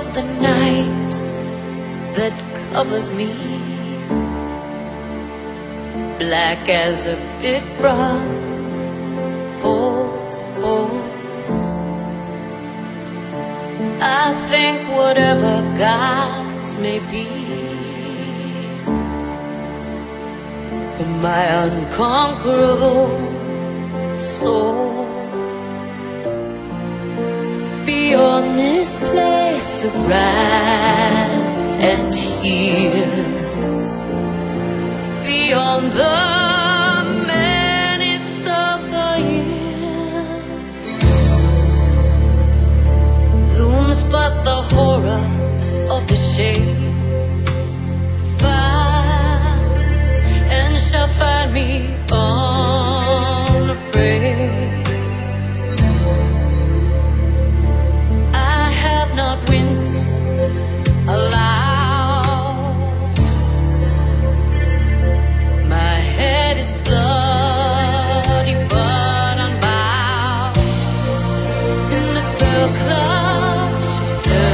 of the night that covers me, black as the big brown boards. I think whatever gods may be, for my unconquerable soul, beyond this place of wrath and tears, beyond the many summer years, looms but the horror of the shade, finds and shall find me unafraid. I have not winced aloud, my head is bloody but unbowed in the fell clutch of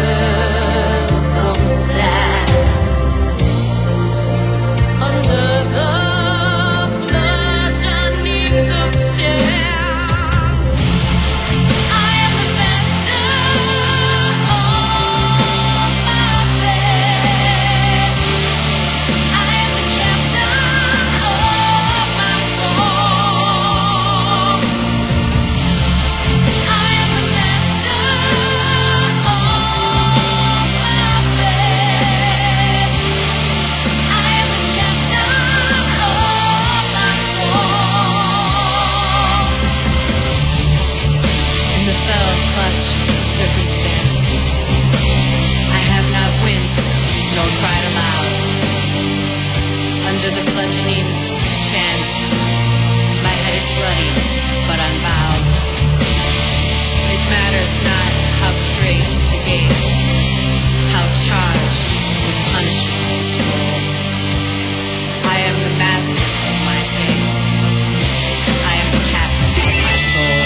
circumstance, under the bludgeonings of chance. I am the master of my fate. I am the captain of my soul. I am the master of my fate. I am the captain of my soul. In the fell clutch of circumstance, I have not winced nor cried aloud. Under the bludgeonings of chance, my head is bloody but unbowed. It matters not how straight the gate, how charged with punishment the scroll. I am the master of my fate. I am the captain of my soul.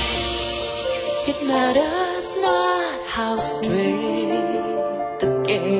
It matters not how straight the gate,